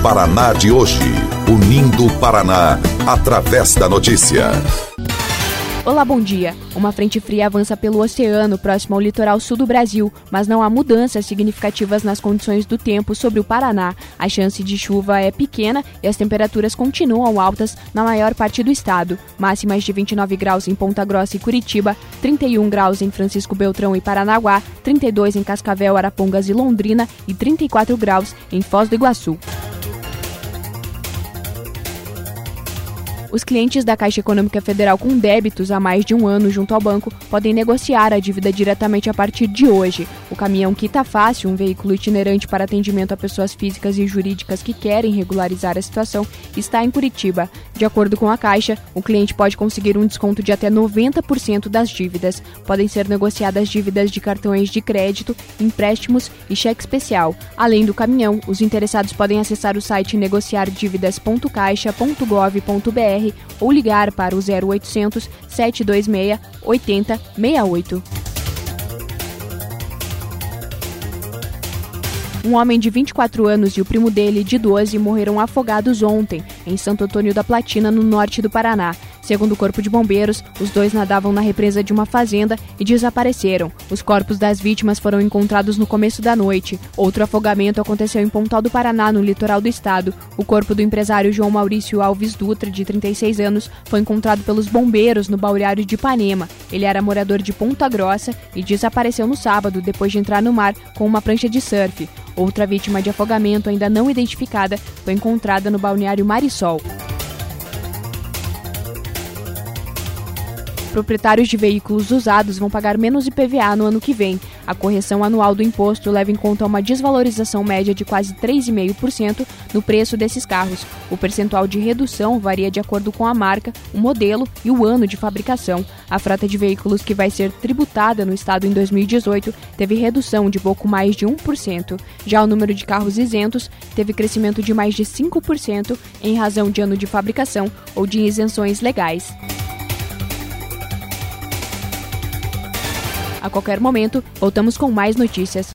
Paraná de hoje. Unindo o Paraná através da notícia. Olá, bom dia. Uma frente fria avança pelo oceano próximo ao litoral sul do Brasil, mas não há mudanças significativas nas condições do tempo sobre o Paraná. A chance de chuva é pequena e as temperaturas continuam altas na maior parte do estado. Máximas de 29 graus em Ponta Grossa e Curitiba, 31 graus em Francisco Beltrão e Paranaguá, 32 em Cascavel, Arapongas e Londrina e 34 graus em Foz do Iguaçu. Os clientes da Caixa Econômica Federal com débitos há mais de um ano junto ao banco podem negociar a dívida diretamente a partir de hoje. O caminhão Quita Fácil, um veículo itinerante para atendimento a pessoas físicas e jurídicas que querem regularizar a situação, está em Curitiba. De acordo com a Caixa, o cliente pode conseguir um desconto de até 90% das dívidas. Podem ser negociadas dívidas de cartões de crédito, empréstimos e cheque especial. Além do caminhão, os interessados podem acessar o site negociardívidas.caixa.gov.br ou ligar para o 0800 726 8068. Um homem de 24 anos e o primo dele, de 12, morreram afogados ontem, em Santo Antônio da Platina, no norte do Paraná. Segundo o Corpo de Bombeiros, os dois nadavam na represa de uma fazenda e desapareceram. Os corpos das vítimas foram encontrados no começo da noite. Outro afogamento aconteceu em Pontal do Paraná, no litoral do estado. O corpo do empresário João Maurício Alves Dutra, de 36 anos, foi encontrado pelos bombeiros no balneário de Ipanema. Ele era morador de Ponta Grossa e desapareceu no sábado, depois de entrar no mar com uma prancha de surf. Outra vítima de afogamento, ainda não identificada, foi encontrada no balneário Marisol. Proprietários de veículos usados vão pagar menos IPVA no ano que vem. A correção anual do imposto leva em conta uma desvalorização média de quase 3,5% no preço desses carros. O percentual de redução varia de acordo com a marca, o modelo e o ano de fabricação. A frota de veículos que vai ser tributada no estado em 2018 teve redução de pouco mais de 1%. Já o número de carros isentos teve crescimento de mais de 5% em razão de ano de fabricação ou de isenções legais. A qualquer momento, voltamos com mais notícias.